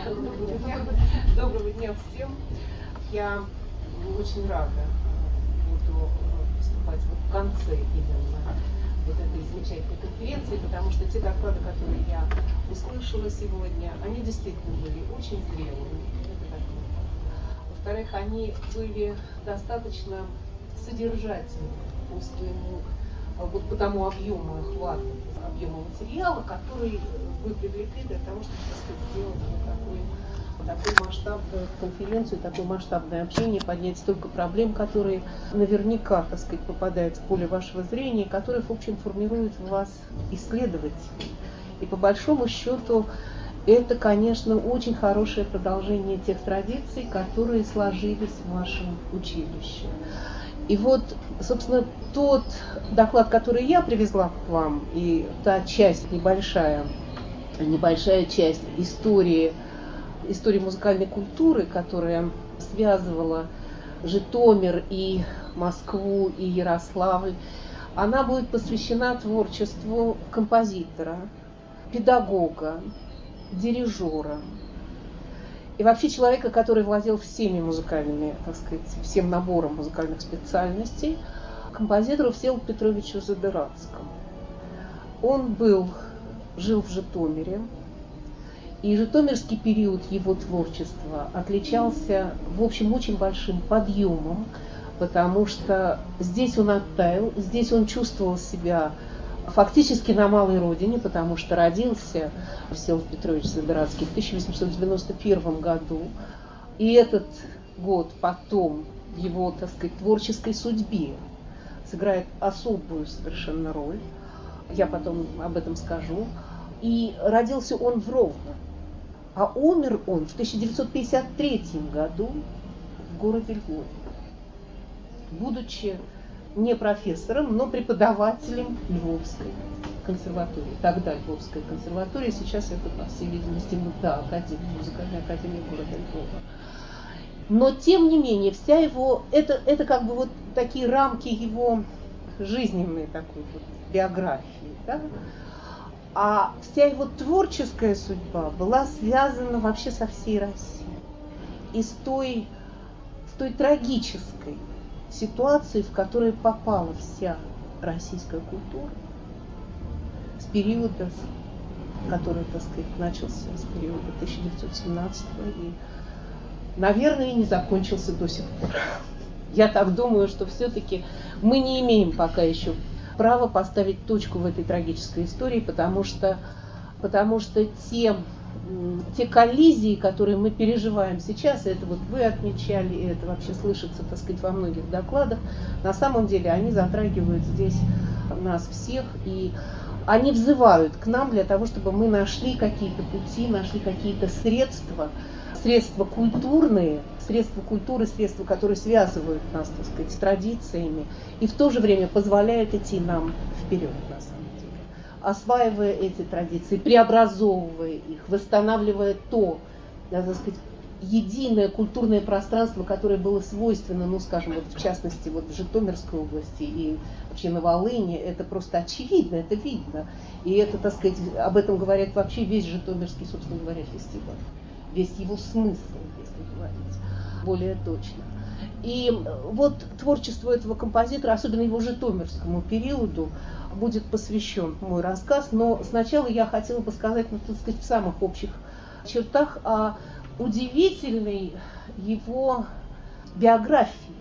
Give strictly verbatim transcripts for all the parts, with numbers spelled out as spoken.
Доброго дня всем. Я очень рада буду выступать вот в конце именно вот этой замечательной конференции, потому что те доклады, которые я услышала сегодня, они действительно были очень зрелыми. Во-вторых, они были достаточно содержательны по своему, вот по тому объему охвата, объему материала, который вы привлекли для того, чтобы, так сказать, сделать вот такой, такую масштабную конференцию, такое масштабное общение, поднять столько проблем, которые наверняка, так сказать, попадают в поле вашего зрения, которые, в общем, формируют в вас исследователей. И по большому счету это, конечно, очень хорошее продолжение тех традиций, которые сложились в вашем училище. И вот, собственно, тот доклад, который я привезла к вам, и та часть небольшая, небольшая часть истории, истории музыкальной культуры, которая связывала Житомир и Москву и Ярославль, она будет посвящена творчеству композитора, педагога, дирижера и вообще человека, который владел всеми музыкальными, так сказать, всем набором музыкальных специальностей, композитору Всеволоду Петровичу Задыратскому. Он был, жил в Житомире, и житомирский период его творчества отличался, в общем, очень большим подъемом, потому что здесь он оттаял, здесь он чувствовал себя фактически на малой родине, потому что родился Всеволод Петрович Задыратский в тысяча восемьсот девяносто первом году, и этот год потом в его, так сказать, творческой судьбе сыграет особую совершенно роль. Я потом об этом скажу. И родился он в Ровно, а умер он в тысяча девятьсот пятьдесят третьем году в городе Львове, будучи не профессором, но преподавателем Львовской консерватории. Тогда Львовская консерватория, сейчас это, по всей видимости, да, академия, музыкальная академия города Львова. Но, тем не менее, вся его, это, это как бы вот такие рамки его жизненной такой вот биографии, да? А вся его творческая судьба была связана вообще со всей Россией. И с той, с той трагической ситуации, в которую попала вся российская культура с периода, который, так сказать, начался с периода тысяча девятьсот семнадцатого и, наверное, не закончился до сих пор. Я так думаю, что все-таки мы не имеем пока еще права поставить точку в этой трагической истории, потому что, потому что те те коллизии, которые мы переживаем сейчас, это вот вы отмечали, и это вообще слышится, так сказать, во многих докладах, на самом деле они затрагивают здесь нас всех, и они взывают к нам для того, чтобы мы нашли какие-то пути, нашли какие-то средства, средства культурные, средства культуры, средства, которые связывают нас, так сказать, с традициями, и в то же время позволяют идти нам вперед, на самом деле, осваивая эти традиции, преобразовывая их, восстанавливая то, так сказать, единое культурное пространство, которое было свойственно, ну, скажем, вот в частности, вот в Житомирской области и вообще на Волыни, это просто очевидно, это видно. И это, так сказать, об этом говорит вообще весь Житомирский, собственно говоря, фестиваль, весь его смысл, если говорить более точно. И вот творчеству этого композитора, особенно его житомирскому периоду, будет посвящен мой рассказ, но сначала я хотела бы сказать, ну, так сказать, в самых общих чертах о удивительной его биографии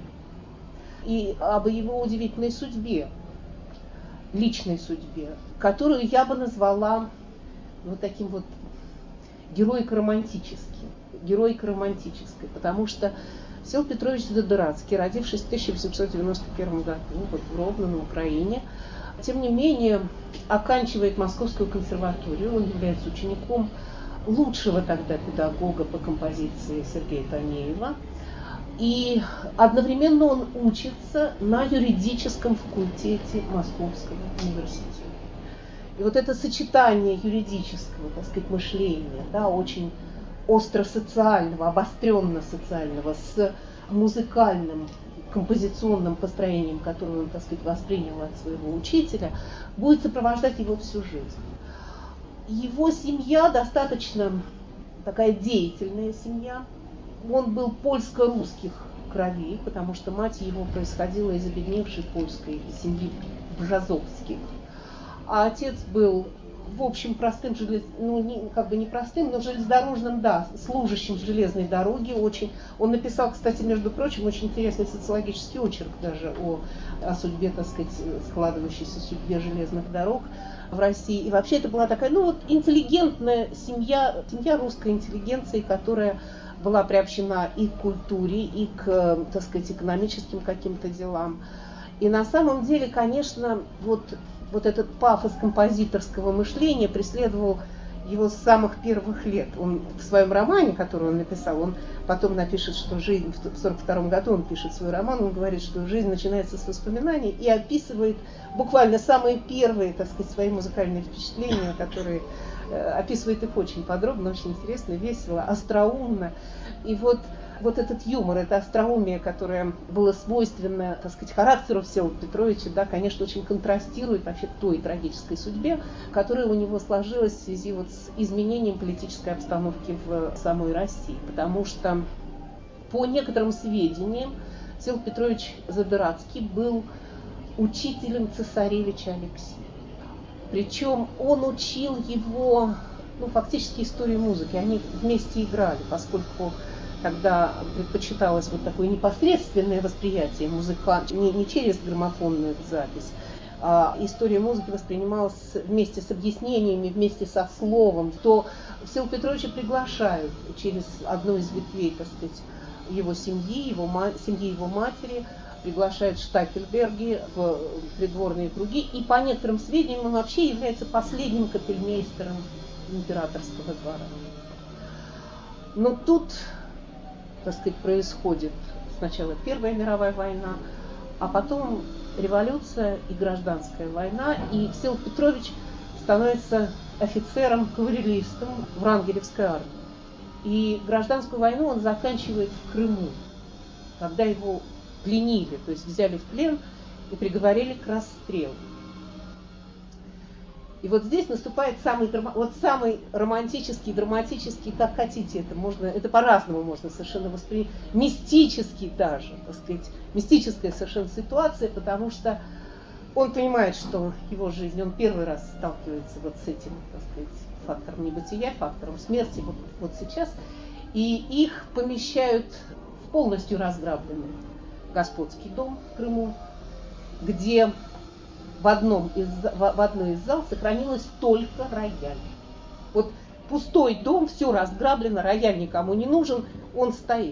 и об его удивительной судьбе, личной судьбе, которую я бы назвала вот таким вот героико-романтическим, героико-романтической, потому что Всеволод Петрович Задыратский, родившись в тысяча восемьсот девяносто первом году вот в Ровно на Украине, тем не менее оканчивает Московскую консерваторию, он является учеником лучшего тогда педагога по композиции Сергея Танеева, и одновременно он учится на юридическом факультете Московского университета. И вот это сочетание юридического, так сказать, мышления, да, очень остро-социального, обостренно-социального, с музыкальным, композиционным построением, которое он, так сказать, воспринял от своего учителя, будет сопровождать его всю жизнь. Его семья достаточно такая деятельная семья. Он был польско-русских кровей, потому что мать его происходила из обедневшей польской семьи Бжазовских. А отец был, в общем, простым, желез... ну, не, как бы не простым, но железнодорожным, да, служащим железной дороги. Очень... Он написал, кстати, между прочим, очень интересный социологический очерк даже о, о судьбе, так сказать, складывающейся судьбе железных дорог в России. И вообще это была такая, ну вот, интеллигентная семья, семья русской интеллигенции, которая была приобщена и к культуре, и к, так сказать, экономическим каким-то делам. И на самом деле, конечно, вот, вот этот пафос композиторского мышления преследовал его с самых первых лет. Он в своем романе, который он написал, он потом напишет, что жизнь, в сорок втором году он пишет свой роман, он говорит, что жизнь начинается с воспоминаний и описывает буквально самые первые, так сказать, свои музыкальные впечатления, которые описывает их очень подробно, очень интересно, весело, остроумно. И вот, вот этот юмор, это остроумие, которое было свойственно, так сказать, характеру Всеволода Петровича, да, конечно, очень контрастирует вообще к той трагической судьбе, которая у него сложилась в связи вот с изменением политической обстановки в самой России. Потому что, по некоторым сведениям, Всеволод Петрович Задыратский был учителем цесаревича Алексея. Причем он учил его, ну, фактически истории музыки. Они вместе играли, поскольку когда предпочиталось вот такое непосредственное восприятие музыка, не, не через граммофонную запись, а история музыки воспринималась вместе с объяснениями, вместе со словом, то Всеволода Петровича приглашают через одну из ветвей, так сказать, его семьи, его, семьи его матери, приглашают Штакельберги в придворные круги, и по некоторым сведениям он вообще является последним капельмейстером императорского двора. Но тут, так сказать, происходит сначала Первая мировая война, а потом революция и гражданская война, и Всеволод Петрович становится офицером-кавалеристом в Врангелевской армии. И гражданскую войну он заканчивает в Крыму, когда его пленили, то есть взяли в плен и приговорили к расстрелу. И вот здесь наступает самый, вот самый романтический, драматический, как хотите, это можно, это по-разному можно совершенно воспринять, мистический даже, так сказать, мистическая совершенно ситуация, потому что он понимает, что его жизнь, он первый раз сталкивается вот с этим, так сказать, фактором небытия, фактором смерти вот, вот сейчас, и их помещают в полностью разграбленный господский дом в Крыму, где в, одном из, в, в одной из зал сохранилось только рояль. Вот пустой дом, все разграблено, рояль никому не нужен, он стоит.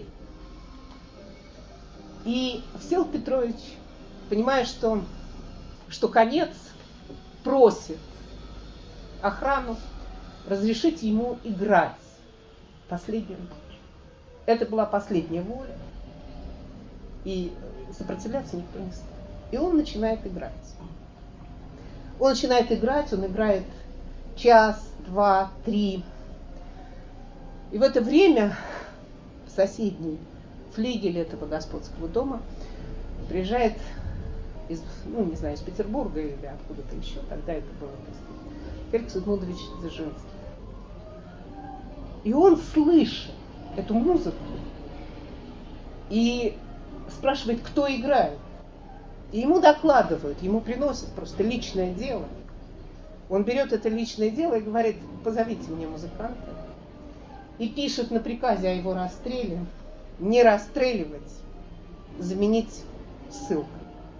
И Всеволод Петрович, понимая, что, что конец, просит охрану разрешить ему играть последнюю ночь. Это была последняя воля. И сопротивляться никто не стал. И он начинает играть. Он начинает играть, он играет час, два, три. И в это время в соседний флигель этого господского дома приезжает из, ну, не знаю, из Петербурга или откуда-то еще, тогда это было, Феликс Эдмундович Дзержинский. И он слышит эту музыку и спрашивает, кто играет. И ему докладывают, ему приносят просто личное дело. Он берет это личное дело и говорит, позовите мне музыканта. И пишет на приказе о его расстреле, не расстреливать, заменить ссылкой.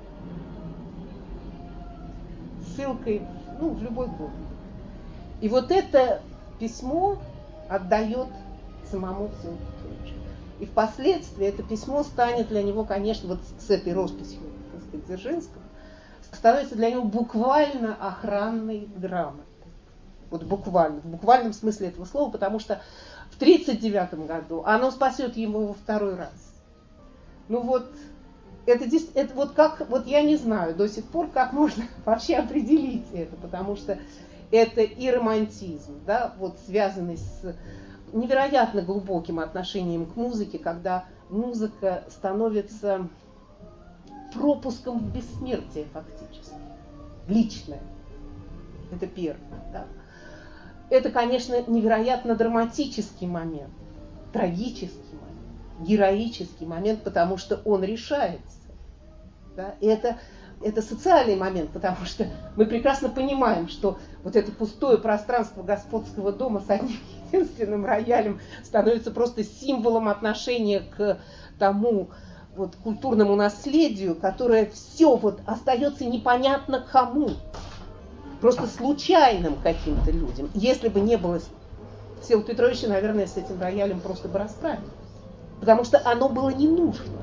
Ссылкой, ну, в любой город. И вот это письмо отдает самому Всеволоду Петровичу. И впоследствии это письмо станет для него, конечно, вот с этой росписью, так сказать, Дзержинского, становится для него буквально охранной грамотой. Вот буквально, в буквальном смысле этого слова, потому что в тридцать девятом году оно спасет ему во второй раз. Ну вот, это, это вот как, вот я не знаю до сих пор, как можно вообще определить это, потому что это и романтизм, да, вот связанный с невероятно глубоким отношением к музыке, когда музыка становится пропуском в бессмертие фактически, личное. Это первое. Да. это, конечно, невероятно драматический момент, трагический момент, героический момент, потому что он решается. Да? И это, это социальный момент, потому что мы прекрасно понимаем, что вот это пустое пространство господского дома с одним единственным роялем становится просто символом отношения к тому вот культурному наследию, которое все вот остается непонятно кому, просто случайным каким-то людям. Если бы не было Всеволода Петровича, наверное, с этим роялем просто бы расправились, потому что оно было не нужно.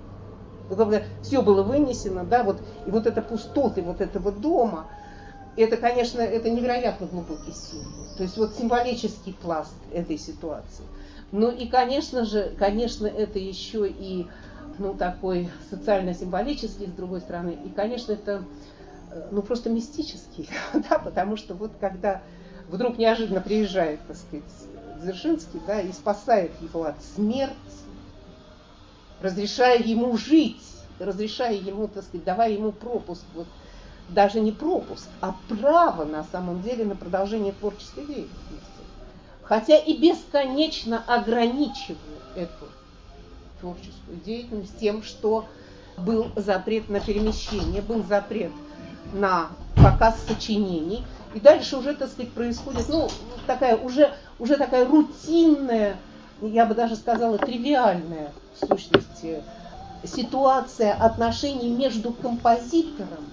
Все было вынесено, да, вот, и вот эта пустота вот этого дома, это, конечно, это невероятно глубокий символ. То есть вот символический пласт этой ситуации. Ну и, конечно же, конечно, это еще и ну, такой социально-символический, с другой стороны, и, конечно, это ну, просто мистический, да, потому что вот когда вдруг неожиданно приезжает, так сказать, Дзержинский, да, и спасает его от смерти, разрешая ему жить, разрешая ему, так сказать, давая ему пропуск, вот, даже не пропуск, а право, на самом деле, на продолжение творческой деятельности. Хотя и бесконечно ограничивая эту творческую деятельность тем, что был запрет на перемещение, был запрет на показ сочинений. И дальше уже, так сказать, происходит, ну, такая уже, уже такая рутинная, я бы даже сказала, тривиальная, в сущности, ситуация отношений между композитором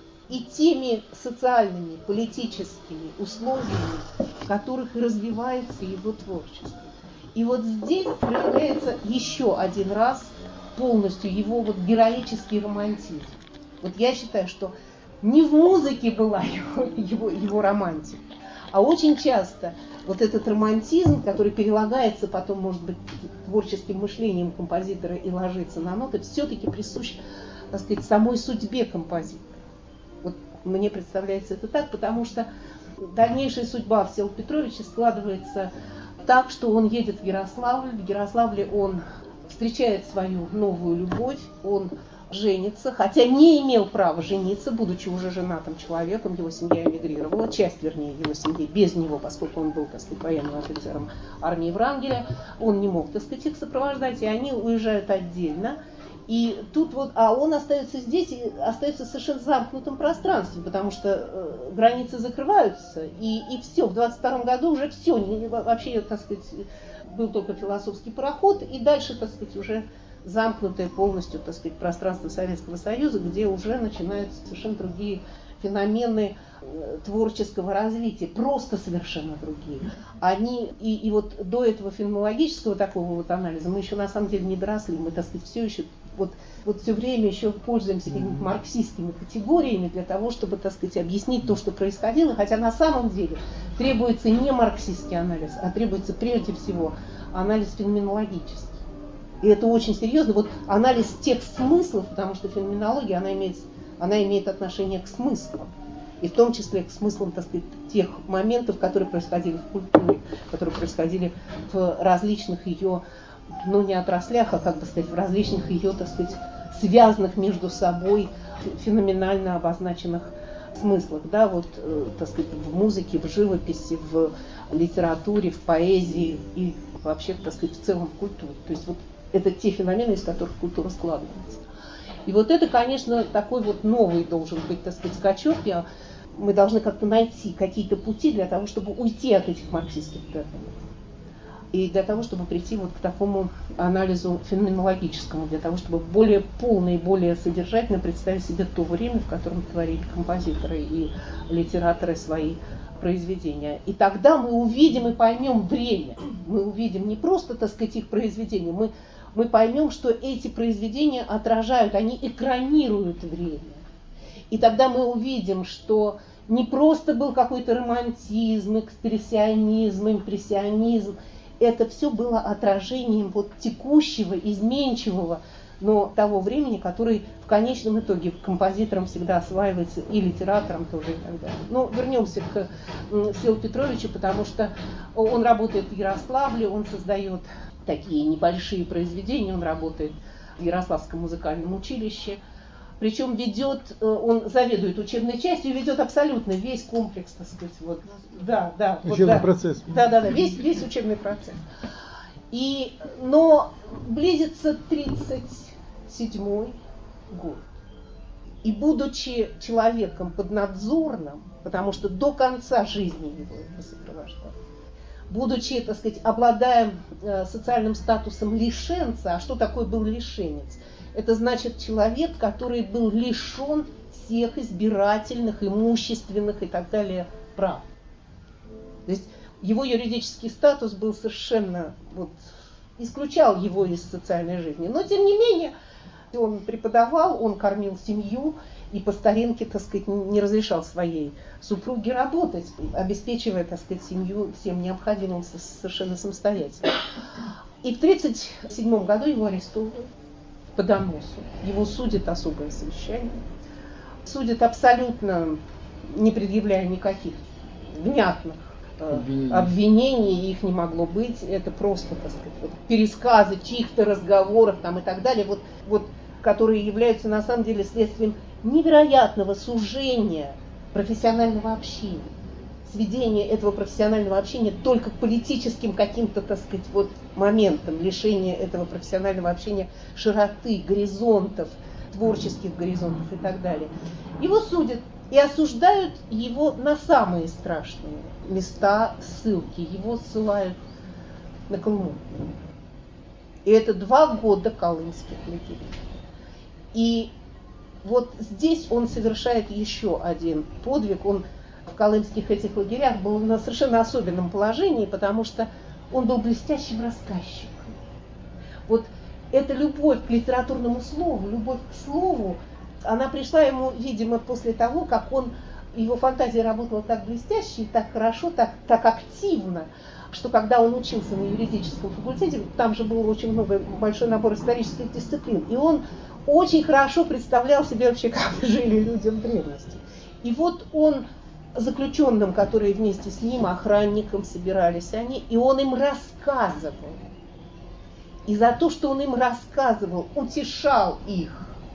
и теми социальными, политическими условиями, в которых и развивается его творчество. И вот здесь проявляется еще один раз полностью его вот героический романтизм. Вот я считаю, что не в музыке была его, его, его романтика, а очень часто вот этот романтизм, который перелагается потом, может быть, творческим мышлением композитора и ложится на ноты, все-таки присущ, так сказать, самой судьбе композитора. Вот мне представляется это так, потому что дальнейшая судьба Всеволода Петровича складывается так, что он едет в Ярославль. В Ярославле он встречает свою новую любовь, он женится, хотя не имел права жениться, будучи уже женатым человеком, его семья эмигрировала, часть, вернее, его семьи без него, поскольку он был, так сказать, военным офицером армии Врангеля, он не мог, так сказать, их сопровождать, и они уезжают отдельно. И тут вот, а он остается здесь, и остается в совершенно замкнутом пространстве, потому что э, границы закрываются, и, и все, в двадцать втором году уже все, не, вообще, так сказать, был только философский пароход, и дальше, так сказать, уже замкнутое полностью, так сказать, пространство Советского Союза, где уже начинаются совершенно другие феномены творческого развития, просто совершенно другие. Они, и, и вот до этого феноменологического такого вот анализа мы еще на самом деле не доросли, мы, так сказать, все еще вот, вот все время еще пользуемся какими-то марксистскими категориями для того, чтобы, так сказать, объяснить то, что происходило, хотя на самом деле требуется не марксистский анализ, а требуется прежде всего анализ феноменологический. И это очень серьезно. Вот анализ тех смыслов, потому что феноменология, она имеет, она имеет отношение к смыслам. И в том числе к смыслам, так сказать, тех моментов, которые происходили в культуре, которые происходили в различных ее, ну не отраслях, а, как бы сказать, в различных ее, так сказать, связанных между собой феноменально обозначенных смыслах. Да, вот, так сказать, в музыке, в живописи, в литературе, в поэзии и вообще, так сказать, в целом в культуре. То есть вот это те феномены, из которых культура складывается. И вот это, конечно, такой вот новый должен быть, так сказать, скачок. Я, мы должны как-то найти какие-то пути для того, чтобы уйти от этих марксистских терминов. И для того, чтобы прийти вот к такому анализу феноменологическому, для того, чтобы более полно и более содержательно представить себе то время, в котором творили композиторы и литераторы свои произведения. И тогда мы увидим и поймем время. Мы увидим не просто, так сказать, их произведения, мы, мы поймем, что эти произведения отражают, они экранируют время. И тогда мы увидим, что не просто был какой-то романтизм, экспрессионизм, импрессионизм, это все было отражением вот текущего, изменчивого, но того времени, который в конечном итоге композитором всегда осваивается и литератором тоже и так далее. Но вернемся к Всеволоду Петровичу, потому что он работает в Ярославле, он создает такие небольшие произведения, он работает в Ярославском музыкальном училище, Причем ведет, он заведует учебной частью и ведет абсолютно весь комплекс, так сказать, вот, да, да. Учебный вот, да, процесс. Да, да, да, весь, весь учебный процесс. И, но близится тридцать седьмой год. И будучи человеком поднадзорным, потому что до конца жизни его это сопровождало, будучи, так сказать, обладая э, социальным статусом лишенца, а что такое был лишенец? Это значит человек, который был лишен всех избирательных, имущественных и так далее прав. То есть его юридический статус был совершенно, вот, исключал его из социальной жизни. Но, тем не менее, он преподавал, он кормил семью и по старинке, так сказать, не разрешал своей супруге работать, обеспечивая, так сказать, семью всем необходимым совершенно самостоятельно. И в тридцать седьмом году его арестовывают по доносу. Его судит особое совещание. Судят абсолютно не предъявляя никаких внятных обвинений. обвинений, их не могло быть. Это просто, так сказать, вот, пересказы чьих-то разговоров там, и так далее, вот, вот, которые являются на самом деле следствием невероятного сужения профессионального общения. Сведение этого профессионального общения только к политическим каким-то, так сказать, вот моментам, лишение этого профессионального общения широты, горизонтов, творческих горизонтов и так далее. Его судят и осуждают его на самые страшные места ссылки. Его ссылают на Колыму. И это два года колымских лагерей. И вот здесь он совершает еще один подвиг. Он в колымских этих лагерях был на совершенно особенном положении, потому что он был блестящим рассказчиком. Вот эта любовь к литературному слову, любовь к слову, она пришла ему, видимо, после того, как он, его фантазия работала так блестяще, так хорошо, так, так активно, что когда он учился на юридическом факультете, там же был очень много, большой набор исторических дисциплин, и он очень хорошо представлял себе вообще, как жили люди в древности. И вот он заключенным, которые вместе с ним, охранником собирались они, и он им рассказывал. И за то, что он им рассказывал, утешал их,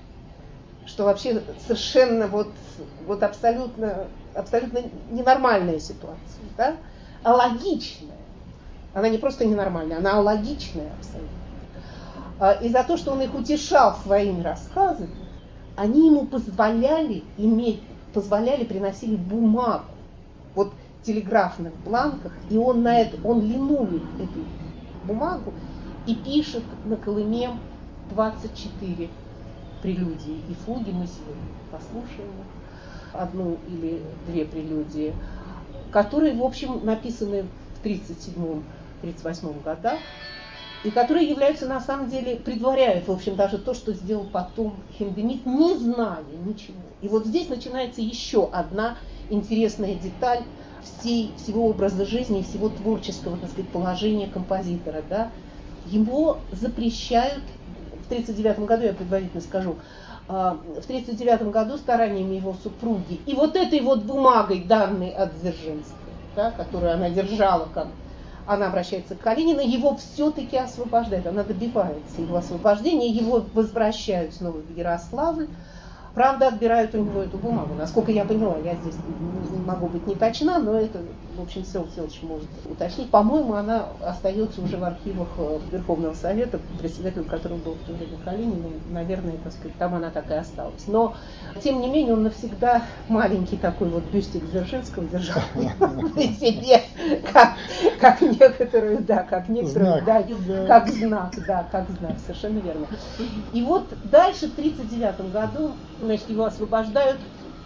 что вообще совершенно вот, вот абсолютно, абсолютно ненормальная ситуация, да? Алогичная. Она не просто ненормальная, она алогичная абсолютно. И за то, что он их утешал своими рассказами, они ему позволяли иметь, позволяли, приносили бумагу, вот в телеграфных бланках, и он на это, он линует эту бумагу и пишет на Колыме двадцать четыре прелюдии и фуги. Мы сегодня послушаем одну или две прелюдии, которые, в общем, написаны в тридцать седьмом — тридцать восьмом годах, и которые являются, на самом деле, предваряют, в общем, даже то, что сделал потом Хиндемит, не зная ничего. И вот здесь начинается еще одна интересная деталь всей, всего образа жизни и всего творческого, так сказать, положения композитора. Да? Ему запрещают, в тридцать девятом году, я предварительно скажу, в тридцать девятом году стараниями его супруги и вот этой вот бумагой, данной от Дзержинской, да, которую она держала, как она обращается к Калинину, его все-таки освобождают, она добивается его освобождения, его возвращают снова в Ярославль. Правда, отбирают у него эту бумагу. Насколько я поняла, я здесь не могу быть не точна, но это, в общем, Всеволод Всеволодович может уточнить. По-моему, она остается уже в архивах Верховного Совета, председателем которого был в то время Калинин, и, наверное, так сказать, там она так и осталась. Но, тем не менее, он навсегда маленький такой вот бюстик Дзержинского держал при себе, как, как некоторую, да, как некоторую, знак. Да, как знак, да, как знак, совершенно верно. И вот дальше, в тридцать девятом году, значит, его освобождают,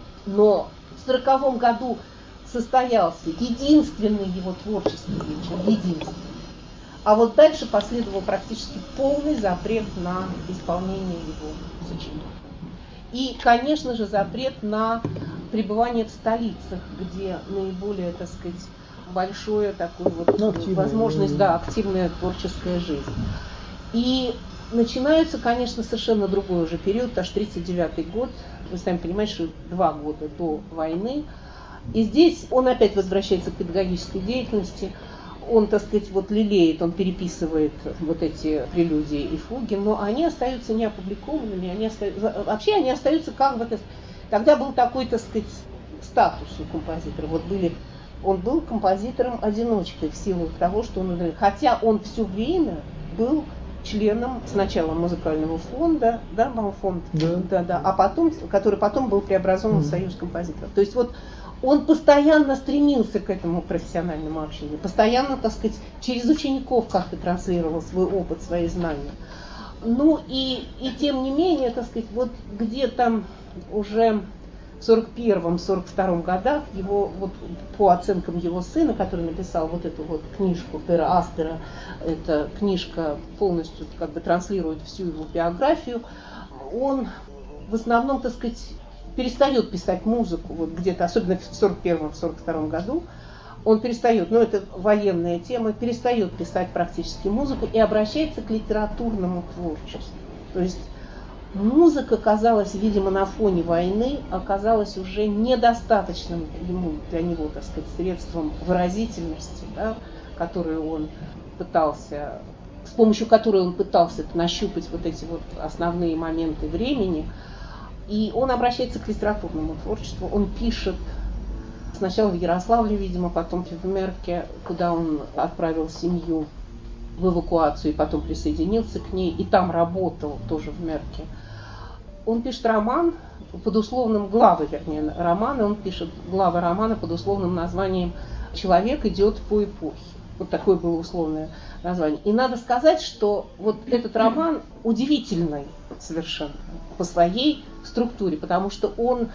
но в сороковом году состоялся единственный его творческий вечер, единственный. А вот дальше последовал практически полный запрет на исполнение его сочинений. И, конечно же, запрет на пребывание в столицах, где наиболее, так сказать, большое такое вот ну, возможность, да, активная творческая жизнь. И начинается, конечно, совершенно другой уже период, аж тридцать девятый год, вы сами понимаете, что два года до войны. И здесь он опять возвращается к педагогической деятельности. он, так сказать, вот лелеет, он переписывает вот эти прелюдии и фуги, но они остаются неопубликованными, они остаются, вообще они остаются как бы, тогда был такой, так сказать, статус у композитора, вот были, он был композитором-одиночкой в силу того, что он, хотя он все время был членом сначала музыкального фонда, да, Малфонд, да. Да, да, а потом, который потом был преобразован mm. в Союз композиторов. То есть вот он постоянно стремился к этому профессиональному общению, постоянно, так сказать, через учеников как-то транслировал свой опыт, свои знания. Ну и, и тем не менее, так сказать, вот где-то уже в сорок первом — сорок втором годах его, вот, по оценкам его сына, который написал вот эту вот книжку Пера Астера, эта книжка полностью как бы транслирует всю его биографию, он в основном, так сказать, перестает писать музыку, вот где-то, особенно в сорок первом — сорок втором году, он перестает, ну это военная тема, перестает писать практически музыку и обращается к литературному творчеству. То есть музыка казалась, видимо, на фоне войны, оказалась уже недостаточным ему, для него, так сказать, средством выразительности, да, которую он пытался, с помощью которой он пытался нащупать вот эти вот основные моменты времени. И он обращается к литературному творчеству, он пишет сначала в Ярославле, видимо, потом в Мерке, куда он отправил семью в эвакуацию и потом присоединился к ней, и там работал тоже в Мерке. Он пишет роман под условным, главы, вернее, романа, он пишет главы романа под условным названием «Человек идет по эпохе». Вот такое было условное название. И надо сказать, что вот этот роман удивительный совершенно по своей структуре, потому что он,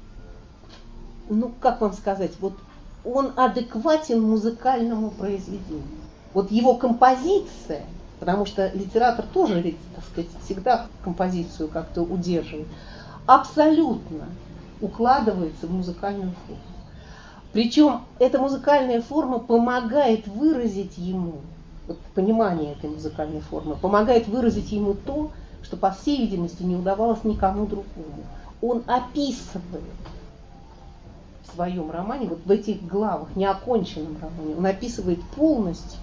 ну как вам сказать, вот он адекватен музыкальному произведению. Вот его композиция, потому что литератор тоже, ведь, так сказать, всегда композицию как-то удерживает, абсолютно укладывается в музыкальную форму. Причем эта музыкальная форма помогает выразить ему, вот понимание этой музыкальной формы, помогает выразить ему то, что, по всей видимости, не удавалось никому другому. Он описывает в своем романе, вот в этих главах, неоконченном романе, он описывает полностью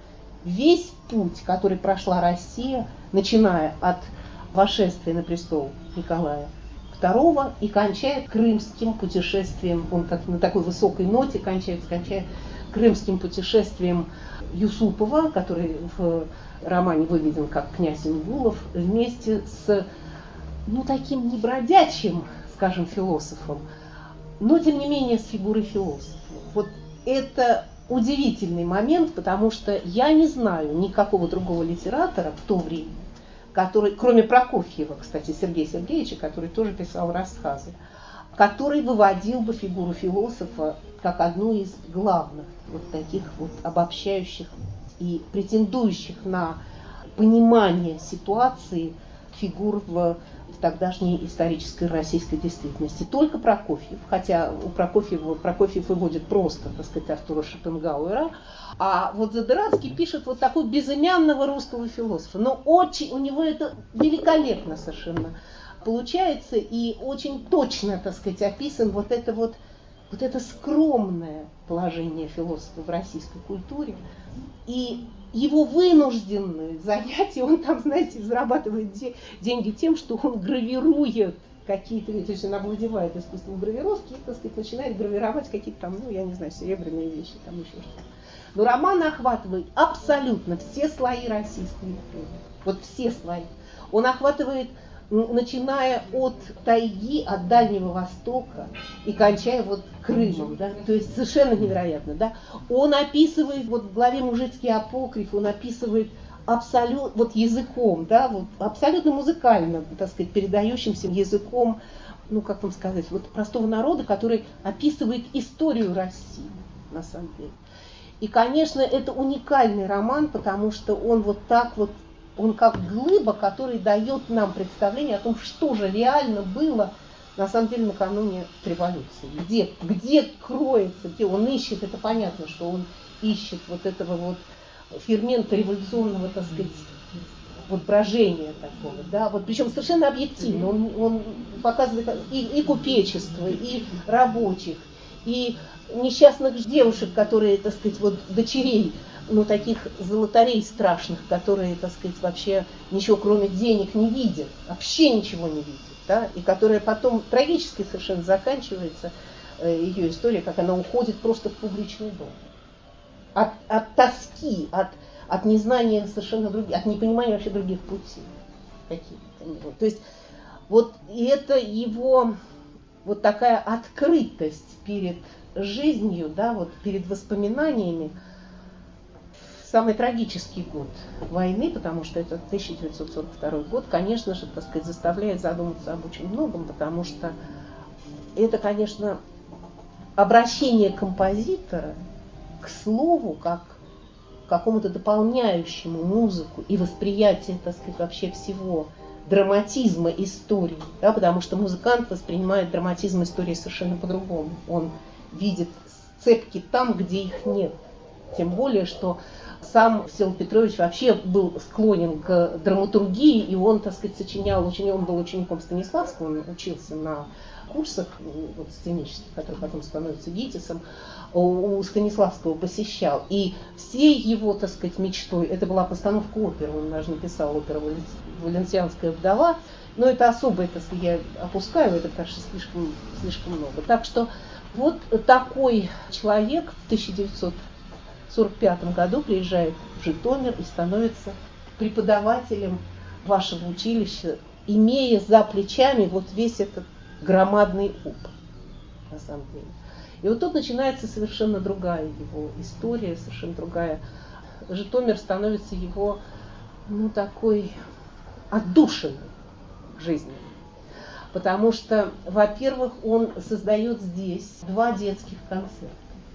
весь путь, который прошла Россия, начиная от восшествия на престол Николая Второго и кончая крымским путешествием, он так, на такой высокой ноте кончает, кончает крымским путешествием Юсупова, который в романе выведен как князь Ингулов, вместе с, ну, таким небродячим, скажем, философом, но тем не менее с фигурой философа. Вот это удивительный момент, потому что я не знаю никакого другого литератора в то время, который, кроме Прокофьева, кстати, Сергея Сергеевича, который тоже писал рассказы, который выводил бы фигуру философа как одну из главных вот таких вот обобщающих и претендующих на понимание ситуации фигур в, в тогдашней исторической российской действительности. Только Прокофьев, хотя у Прокофьева, Прокофьев выводит просто, так сказать, Артура Шопенгауэра, а вот Задыранский пишет вот такого безымянного русского философа. Но очень, у него это великолепно совершенно получается и очень точно, так сказать, описан вот это вот, вот это скромное положение философа в российской культуре. И его вынужденные занятия, он там, знаете, зарабатывает де- деньги тем, что он гравирует какие-то, то есть он овладевает искусством гравировки и, так сказать, начинает гравировать какие-то там, ну, я не знаю, серебряные вещи, там еще что-то. Но роман охватывает абсолютно все слои российской истории. Вот все слои. Он охватывает, начиная от тайги, от Дальнего Востока и кончая вот Крымом, да, то есть совершенно невероятно, да. Он описывает, вот в главе «Мужицкий апокриф», он описывает абсолютно, вот языком, да, вот абсолютно музыкально, так сказать, передающимся языком, ну, как вам сказать, вот простого народа, который описывает историю России, на самом деле. И, конечно, это уникальный роман, потому что он вот так вот, он как глыба, который дает нам представление о том, что же реально было, на самом деле, накануне революции. Где, где кроется, где он ищет, это понятно, что он ищет вот этого вот фермента революционного, так сказать, вот брожения такого, да, вот причем совершенно объективно. Он, он показывает и, и купечество, и рабочих, и несчастных девушек, которые, так сказать, вот дочерей ну, таких золотарей страшных, которые, так сказать, вообще ничего кроме денег не видят, вообще ничего не видят, да, и которая потом трагически совершенно заканчивается, э, ее история, как она уходит просто в публичный дом. От, от тоски, от, от незнания совершенно других, от непонимания вообще других путей каких-то. То есть вот и это его вот такая открытость перед жизнью, да, вот перед воспоминаниями. Самый трагический год войны, потому что это тысяча девятьсот сорок второй год, конечно же, так сказать, заставляет задуматься об очень многом, потому что это, конечно, обращение композитора к слову, как к какому-то дополняющему музыку и восприятие, так сказать, вообще всего драматизма истории, да, потому что музыкант воспринимает драматизм истории совершенно по-другому. Он видит сцепки там, где их нет. Тем более, что сам Всеволод Петрович вообще был склонен к драматургии, и он, так сказать, сочинял, очень, он был учеником Станиславского, он учился на курсах вот, сценических, который потом становится ГИТИСом, у Станиславского посещал. И всей его, так сказать, мечтой, это была постановка оперы, он даже написал оперу «Валенсианская вдова», но это особое, так сказать, я опускаю, это, конечно, слишком, слишком много. Так что вот такой человек в тысяча девятьсот сорок пятом году приезжает в Житомир и становится преподавателем вашего училища, имея за плечами вот весь этот громадный опыт, на самом деле. И вот тут начинается совершенно другая его история, совершенно другая. Житомир становится его, ну, такой отдушиной жизни. Потому что, во-первых, он создает здесь два детских концерта.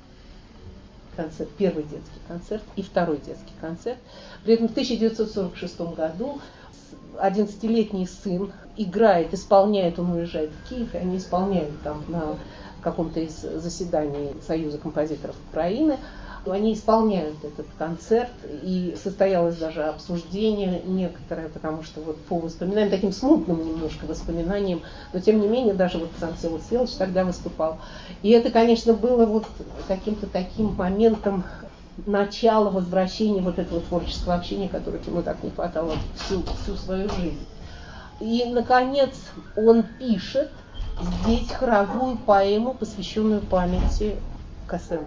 Концерт, первый детский концерт и второй детский концерт. При этом в тысяча девятьсот сорок шестом году одиннадцатилетний сын играет, исполняет, он уезжает в Киев, и они исполняют там на каком-то из заседаний Союза композиторов Украины. Они исполняют этот концерт, и состоялось даже обсуждение некоторое, потому что вот по воспоминаниям, таким смутным немножко воспоминаниям, но тем не менее даже вот сам Всеволод Всеволодович тогда выступал. И это, конечно, было вот каким-то таким моментом начала возвращения вот этого творческого общения, которого ему так не хватало всю, всю свою жизнь. И, наконец, он пишет здесь хоровую поэму, посвященную памяти Косенко,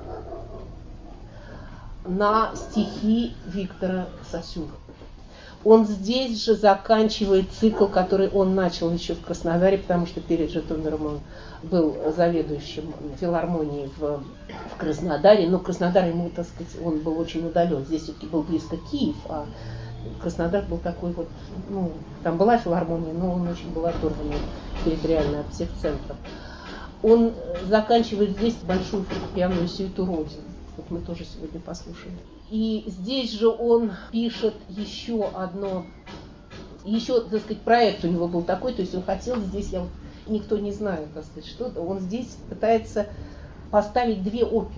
на стихи Виктора Сосюры. Он здесь же заканчивает цикл, который он начал еще в Краснодаре, потому что перед Житомиром он был заведующим филармонией в, в Краснодаре. Но Краснодар ему, так сказать, он был очень удален. Здесь все-таки был близко Киев, а Краснодар был такой вот, ну, там была филармония, но он очень был оторван территориально от всех центров. Он заканчивает здесь большую фортепианную сюиту «Родина». Вот мы тоже сегодня послушаем. И здесь же он пишет еще одно, еще, так сказать, проект у него был такой, то есть он хотел здесь, я вот, никто не знает, так сказать, что-то, он здесь пытается поставить две оперы.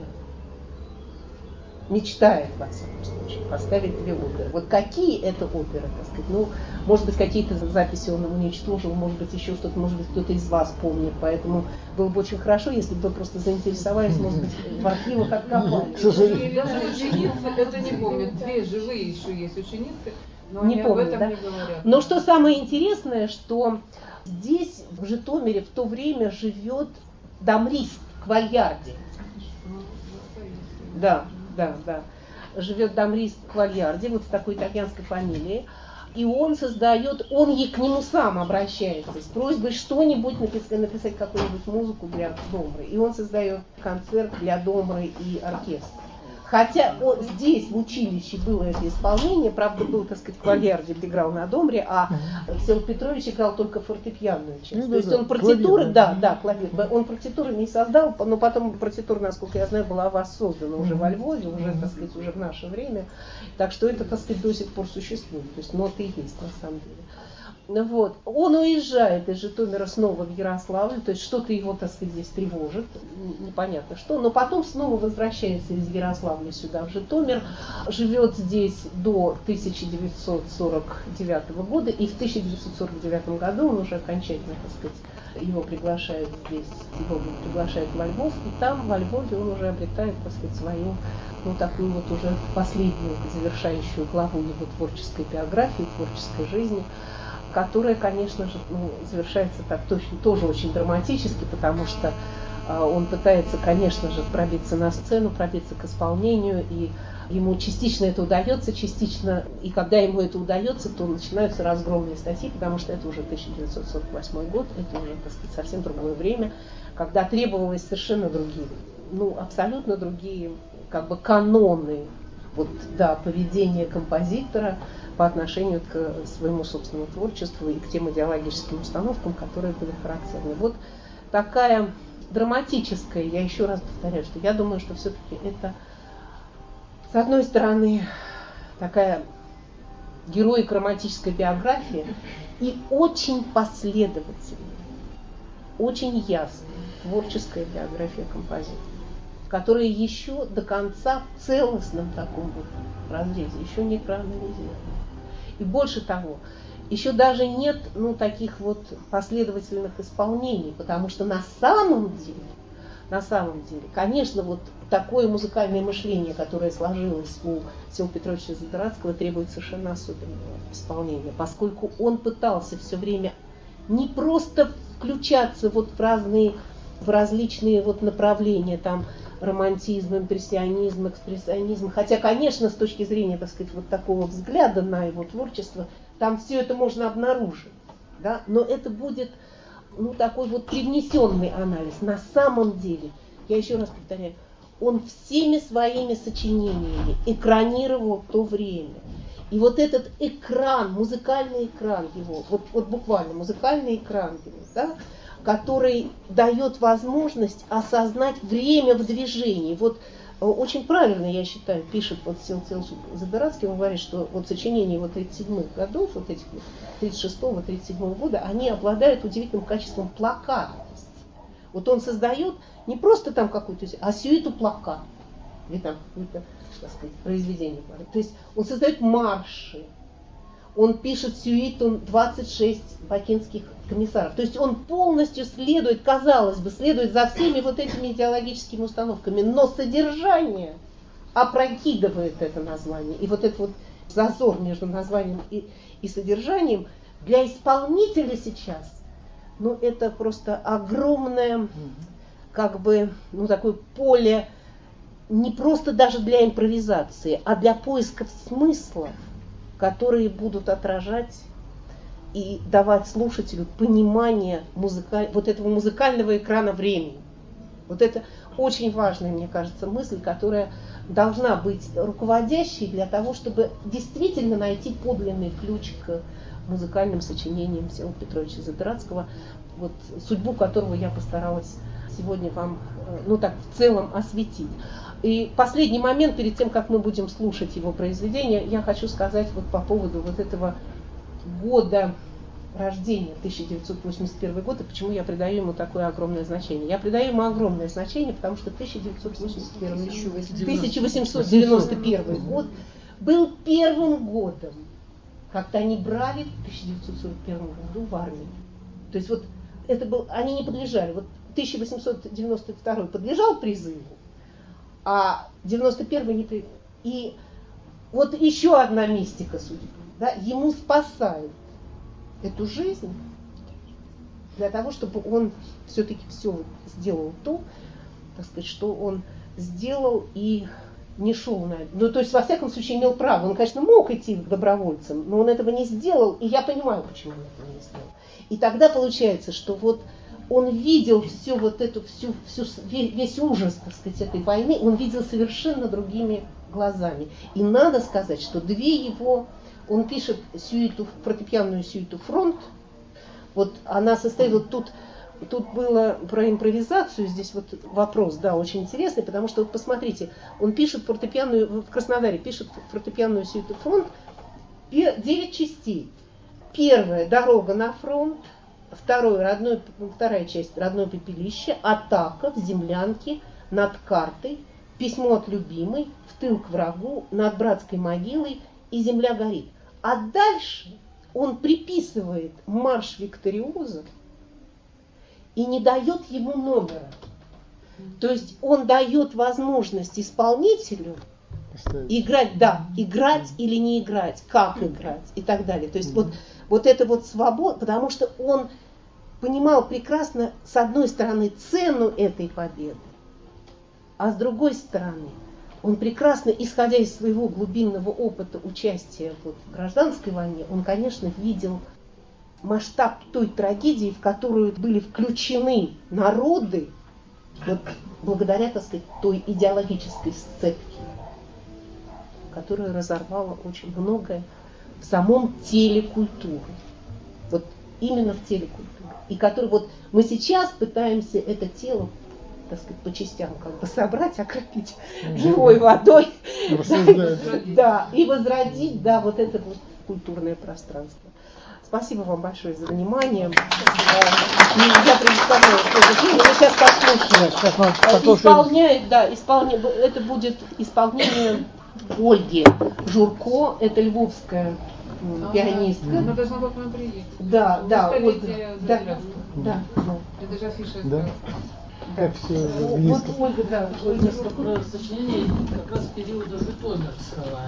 Мечтает, во всяком случае, поставить две оперы. Вот какие это оперы, так сказать, ну, может быть, какие-то записи он уничтожил, может быть, еще что-то, может быть, кто-то из вас помнит, поэтому было бы очень хорошо, если бы вы просто заинтересовались, может быть, в архивах откопали. Даже ученицы это не помнят, две живые еще есть ученицы, но не они помнят, об этом да? не говорят. Но что самое интересное, что здесь, в Житомире, в то время живет дамрист Квальярди. Да. Да, да. Живет дамрист Квальярди, вот с такой итальянской фамилией. И он создает, он ей к нему сам обращается с просьбой что-нибудь написать, написать какую-нибудь музыку для домры. И он создает концерт для домры и оркестра. Хотя он, здесь, в училище, было это исполнение, правда, был, так сказать, Квальярди играл на домре, а Всеволод Петрович играл только фортепианную часть. Ну, То есть да, он партитуры, клавир, да, да, клавир, он партитуры не создал, но потом партитура, насколько я знаю, была воссоздана уже во Львове, уже, так сказать, уже в наше время. Так что это, так сказать, до сих пор существует. То есть ноты есть на самом деле. Ну вот. Он уезжает из Житомира снова в Ярославль, то есть что-то его, так сказать, здесь тревожит, непонятно что, но потом снова возвращается из Ярославля сюда, в Житомир, живет здесь до тысяча девятьсот сорок девятого года, и в тысяча девятьсот сорок девятом году он уже окончательно, так сказать, его приглашают здесь, его приглашают во Львов, и там, во Львове, он уже обретает, так сказать, свою, ну, такую вот уже последнюю, завершающую главу его творческой биографии, творческой жизни, которая, конечно же, ну, завершается так точно, тоже очень драматически, потому что э, он пытается, конечно же, пробиться на сцену, пробиться к исполнению, и ему частично это удается, частично, и когда ему это удается, то начинаются разгромные статьи, потому что это уже тысяча девятьсот сорок восьмой год, это уже, так сказать, совсем другое время, когда требовалось совершенно другие, ну, абсолютно другие, как бы, каноны, вот, да, поведения композитора по отношению к своему собственному творчеству и к тем идеологическим установкам, которые были характерны. Вот такая драматическая, я еще раз повторяю, что я думаю, что все-таки это, с одной стороны, такая героико-романтическая биография и очень последовательная, очень ясная творческая биография композитора, которая еще до конца в целостном таком вот разрезе еще не проанализирована. И больше того, еще даже нет, ну, таких вот последовательных исполнений, потому что на самом деле, на самом деле, конечно, вот такое музыкальное мышление, которое сложилось у Всеволода Петровича Задорадского, требует совершенно особенного исполнения, поскольку он пытался все время не просто включаться вот в разные, в различные вот направления, там, романтизм, импрессионизм, экспрессионизм. Хотя, конечно, с точки зрения, так сказать, вот такого взгляда на его творчество, там все это можно обнаружить. Да? Но это будет, ну, такой вот привнесенный анализ. На самом деле, я еще раз повторяю, он всеми своими сочинениями экранировал то время. И вот этот экран, музыкальный экран его, вот, вот буквально музыкальный экран его, да, который дает возможность осознать время в движении. Вот очень правильно, я считаю, пишет вот Всеволод Задорадский, он говорит, что вот сочинения вот тридцать седьмых годов, вот этих вот тридцать шестого тридцать седьмого года, они обладают удивительным качеством плакатности. Вот он создает не просто там какую-то, а сюиту плакат, или там какое-то, что сказать, произведение. То есть он создает марши, он пишет сюиту двадцать шесть бакинских комиссаров. То есть он полностью следует, казалось бы, следует за всеми вот этими идеологическими установками, но содержание опрокидывает это название. И вот этот вот зазор между названием и, и содержанием для исполнителя сейчас, ну, это просто огромное, как бы, ну, такое поле не просто даже для импровизации, а для поисков смысла, которые будут отражать и давать слушателю понимание музыка... вот этого музыкального экрана времени. Вот это очень важная, мне кажется, мысль, которая должна быть руководящей для того, чтобы действительно найти подлинный ключ к музыкальным сочинениям Всеволода Петровича Задорадского, вот, судьбу которого я постаралась сегодня вам, ну так, в целом осветить. И последний момент, перед тем, как мы будем слушать его произведение, я хочу сказать вот по поводу вот этого года рождения, тысяча девятьсот восемьдесят первый год, и почему я придаю ему такое огромное значение. Я придаю ему огромное значение, потому что тысяча девятьсот восемьдесят первый, тысяча восемьсот девяносто первый год был первым годом, когда они брали в тысяча девятьсот сорок первом году в армию. То есть вот это был, они не подлежали. Вот тысяча восемьсот девяносто второй подлежал призыву, а девяносто первый не призывал. И вот еще одна мистика судьбы. Да, ему спасают эту жизнь для того, чтобы он все-таки все сделал то, так сказать, что он сделал и не шел на это. Ну, то есть, во всяком случае, имел право. Он, конечно, мог идти к добровольцам, но он этого не сделал, и я понимаю, почему он этого не сделал. И тогда получается, что вот он видел всю вот эту, всю, всю, весь ужас, так сказать, этой войны, он видел совершенно другими глазами. И надо сказать, что две его... Он пишет сюиту, фортепианную сюиту «Фронт». Вот она состоит, вот тут, тут было про импровизацию, здесь вот вопрос, да, очень интересный, потому что, вот посмотрите, он пишет фортепианную, в Краснодаре пишет фортепианную сюиту «Фронт», девять частей. первая «Дорога на фронт», второй, родной, вторая часть «Родное пепелище», «Атака» в землянке, «Над картой», «Письмо от любимой», «В тыл к врагу», «Над братской могилой» и «Земля горит». А дальше он приписывает марш Викториоза и не дает ему номера. То есть он дает возможность исполнителю играть, да, играть или не играть, как играть и так далее. То есть вот, вот это вот свобода, потому что он понимал прекрасно, с одной стороны, цену этой победы, а с другой стороны, он прекрасно, исходя из своего глубинного опыта участия вот в гражданской войне, он, конечно, видел масштаб той трагедии, в которую были включены народы, вот благодаря, так сказать, той идеологической сцепке, которая разорвала очень многое в самом теле культуры. Вот именно в теле культуры. И который вот мы сейчас пытаемся это тело, так сказать, по частям как бы собрать, окропить живой водой, да, и возродить, да, вот это вот культурное пространство. Спасибо вам большое за внимание. Я предоставляю слово. Мы сейчас послушаем. Исполняет, да, исполняет, это будет исполнение Ольги Журко, это львовская а, пианистка. Она должна была к нам приехать. Да, да, Ольга. Да, да, да. Это же афиша. Да. Как все вот Ольга, да. Ольга Журко сочинение как раз периода житомирского.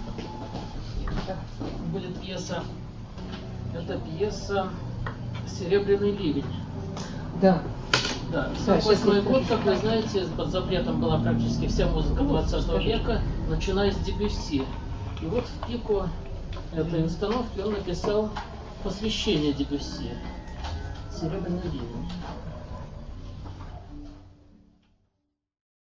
Будет пьеса. Это пьеса «Серебряный ливень». Да. Да, сорок восьмой год, как вы знаете, под запретом была практически вся музыка двадцатого века, начиная с Дебюсси. И вот в пику этой установки он написал посвящение Дебюсси «Серебряный ливень».